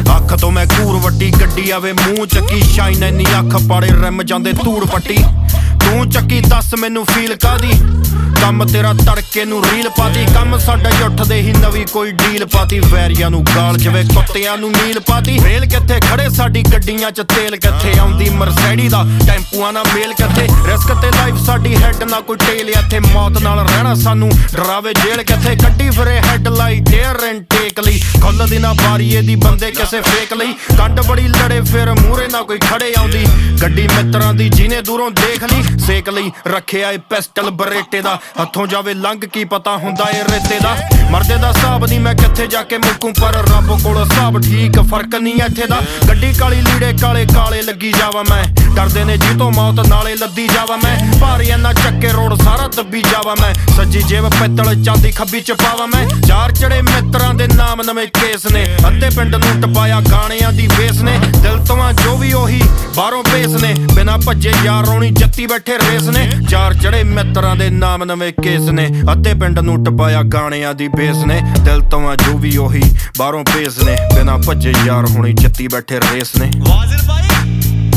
ਅੱਖ ਤੋਂ ਮੈਂ ਘੂਰ ਵੱਡੀ ਗੱਡੀ ਆਵੇ ਮੂੰਹ ਚੱਕੀ ਸ਼ਾਈਨ ਇੰਨੀ ਅੱਖ ਪਾੜੇ ਰਿਮ ਜਾਂਦੇ ਧੂੜ ਪੱਟੀ ਤੂੰ ਚੱਕੀ ਦੱਸ ਮੈਨੂੰ ਫੀਲ ਕਾਦੀ ਕੰਮ ਤੇਰਾ ਤੜਕੇ ਨੂੰ ਰੀਲ ਪਾਤੀ ਕੰਮ ਸਾਡਾ ਉੱਠਦੇ ਹੀ ਨਵੀਂ ਕੋਈ ਡੀਲ ਪਾਤੀ ਵੈਰੀਆਂ ਨੂੰ ਗਾਲ ਜਿਵੇਂ ਕੁੱਤਿਆਂ ਨੂੰ ਨੀਲ ਪਾਤੀ ਰੇਲ ਕਿੱਥੇ ਖੜੇ ਸਾਡੀ ਗੱਡੀਆਂ 'ਚ ਤੇਲ ਕਿੱਥੇ ਆਉਂਦੀ ਮਰਸੈਡੀ ਦਾ ਟੈਂਪੂਆਂ ਨਾਲ ਮੇਲ ਕਿੱਥੇ ਰਿਸਕ ਤੇ ਲਾਈਫ ਸਾਡੀ ਹੈਡ ਨਾ ਕੋਈ ਟੇਲ ਇੱਥੇ ਮੌਤ ਨਾਲ ਰਹਿਣਾ ਸਾਨੂੰ ਡਰਾਵੇ ਜੇਲ੍ਹ ਕਿੱਥੇ ਕੱਢੀ ਫਿਰੇ ਹੈਡਲਾਈਟ ਏਅਰ ਇਨਟੇਕ ਲਈ ਖੁੱਲਦੀ ਨਾ ਬਾਰੀਏ ਦੀ ਬੰਦੇ ਕਿਸੇ ਫੇਕ ਲਈ ਕੰਡ ਬੜੀ ਲੜੇ ਫਿਰ ਮੂਹਰੇ ਨਾ ਕੋਈ ਖੜੇ ਆਉਂਦੀ ਗੱਡੀ ਮਿੱਤਰਾਂ ਦੀ ਜਿਹਨੇ ਦੂਰੋਂ ਦੇਖ ਲਈ ਸੇਕ ਲਈ ਰੱਖਿਆ ਏ ਪਿਸਟਲ ਬਰੇਟੇ ਦਾ ਹੱਥੋਂ ਜਾਵੇ ਲੰਘ ਕੀ ਪਤਾ ਹੁੰਦਾ ਏ ਰੇਤੇ ਦਾ ਮਰਦੇ ਦਾ ਹਿਸਾਬ ਨਹੀਂ ਮੈਂ ਕਿੱਥੇ ਜਾ ਕੇ ਮੁੱਕੂ ਪਰ ਰੱਬ ਕੋਲ ਹਿਸਾਬ ਠੀਕ ਫਰਕ ਨਹੀਂ ਇੱਥੇ ਦਾ ਗੱਡੀ ਕਾਲੀ ਲੀੜੇ ਕਾਲੇ ਕਾਲੇ ਲੱਗੀ ਜਾਵਾਂ ਮੈਂ ਡਰਦੇ ਨੇ ਜੀ ਤੋਂ ਮੌਤ ਨਾਲੇ ਲੱਦੀ ਜਾਵਾਂ ਮੈਂ ਭਾਰੀ ਇੰਨਾ ਚੱਕੇ ਰੋਡ ਸਾਰਾ ਦੱਬੀ ਜਾਵਾਂ ਮੈਂ ਸੱਜੀ ਜੇਬ ਪਿੱਤਲ ਚਾਂਦੀ ਖੱਬੀ ਚ ਪਾਵਾਂ ਮੈਂ ਚਾਰ ਚੜੇ ਮਿੱਤਰਾਂ ਦੇ ਨਾਮ ਨਵੇਂ ਕੇਸ ਨੇ ਅੱਧੇ ਪਿੰਡ ਨੂੰ ਟਪਾਇਆ ਗਾਣਿਆਂ ਦੀ ਵੇਸ ਨੇ ਦਿਲ ਤੋਂ ਜੋ ਵੀ ਉਹੀ ਬਾਹਰੋਂ ਪੇਸ ਨੇ ਬਿਨਾਂ ਭੱਜੇ ਯਾਰ ਰੌਣੀ ਜੱਤੀ ਬੈਠੇ ਰੇਸ ਨੇ ਚਾਰ ਚੜੇ ਮਿੱਤਰਾਂ ਦੇ ਨਾਮ ਨਵੇਂ ਕੇਸ ਨੇ ਅੱਧੇ ਪਿੰਡ ਨੂੰ ਟਪਾਇਆ ਗਾਣਿਆਂ ਦੀ ਬੇਸ ਨੇ ਦਿਲ ਤੋਂ ਜੋ ਵੀ ਉਹੀ ਬਾਹਰੋਂ ਪੇਸ ਨੇ ਬਿਨਾਂ ਭੱਜੇ ਯਾਰ ਹੋਣੀ ਜੱਤੀ ਬੈਠੇ ਰੇਸ ਨੇ ਵਾਜ਼ਿਰ ਭਾਈ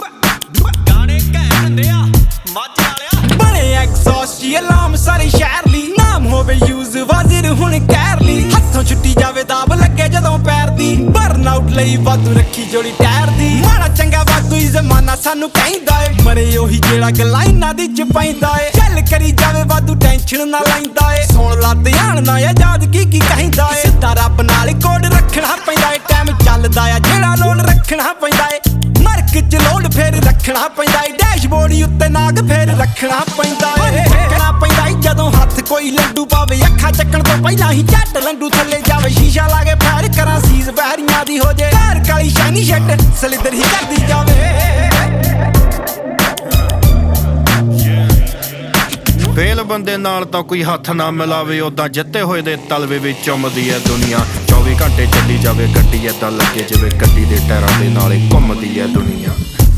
ਗਾਣੇ ਘੈਂਟ ਹੁੰਦੇ ਆ ਮਾਝੇ ਵਾਲਿਆ ਬਣੇ ਐਗਜ਼ੌਸਟ ਅਲਾਰਮ ਸਾਰੇ ਸ਼ਹਿਰ ਲਈ ਨਾਮ ਹੋਵੇ ਯੂਜ਼ ਵਾਜ਼ਿਰ ਹੁਣ ਕਹਿਰ ਲਈ ਹੱਥੋਂ ਛੁੱਟੀ ਜਾਵੇ ਦਾਬ ਲੱਗੇ ਜਦੋਂ ਪੈਰ ਦੀ ਬਰਨ ਆਊਟ ਲਈ ਵਾਧੂ ਰੱਖੀ ਜੋੜੀ ਟਾਇਰ ਦੀ ਮਾੜਾ ਚੰਗਾ ਵਾਧੂ ਹੀ ਜ਼ਮਾਨਾ ਸਾਨੂੰ ਕਹਿੰਦਾ ਏ ਮਰੇ ਉਹੀ ਜਿਹੜਾ ਗੱਲਾਂ ਇਹਨਾਂ ਦੀ ਚ ਪੈਂਦਾ ਏ ਚੱਲ ਕਰੀ ਜਾਵੇ ਵਾਧੂ ਟੈਨਸ਼ਨ ਨਾ ਲੈਂਦਾ ਏ ਸੁਣ ਲਾ ਧਿਆਨ ਨਾ ਆਜ਼ਾਦ ਕੀ ਕਹਿੰਦਾ ਏ ਸਿੱਧਾ ਰੱਬ ਨਾਲ ਕੋਡ ਰੱਖਣਾ ਪੈਂਦਾ ਏ ਟਾਈਮ ਚੱਲਦਾ ਆ ਜਿਹੜਾ ਲੋਡ ਰੱਖਣਾ ਪੈਂਦਾ ਏ ਨਰਕ ਚ ਲੋਡ ਫੇਰ ਰੱਖਣਾ ਪੈਂਦਾ ਏ ਡੈਸ਼ਬੋਰਡ ਉੱਤੇ ਨਾਗ ਫੇਰ ਰੱਖਣਾ ਪੈਂਦਾ ਏ ਚੱਕਣਾ ਪੈਂਦਾ ਏ ਜਦੋਂ ਹੱਥ ਕੋਈ ਲੰਡੂ ਪਾਵੇ ਅੱਖਾਂ ਚੱਕਣ ਤੋਂ ਪਹਿਲਾਂ ਹੀ ਝੱਟ ਲੰਡੂ ਥੱਲੇ ਜਾਵੇ ਸ਼ੀਸ਼ਾ ਲਾ ਕੇ ਫੈਰ ਕਰਾਂ ਸੀਜ਼ ਬਹਿਰੀਆਂ ਦੀ ਹੋ ਜੇ ਘਰ ਕਾਲੀ ਸ਼ਾਈਨੀ ਸ਼ੈਟ ਸਲਿੱਦਰ ਹੀ ਕਰਦੀ ਜਾਵੇ ਫੇਲ ਬੰਦੇ ਨਾਲ ਤਾਂ ਕੋਈ ਹੱਥ ਨਾ ਮਿਲਾਵੇ ਉਦਾਂ ਜਿੱਤੇ ਹੋਏ ਦੇ ਤਲਵੇ ਵਿੱਚ ਚੁੰਮਦੀ ਐ ਦੁਨੀਆ 24 ਘੰਟੇ ਚੱਲੀ ਜਾਵੇ ਗੱਡੀ ਏਦਾਂ ਲੱਗੇ ਜਿਵੇਂ ਗੱਡੀ ਦੇ ਟਾਇਰਾਂ ਦੇ ਨਾਲੇ ਘੁੰਮਦੀ ਐ ਦੁਨੀਆ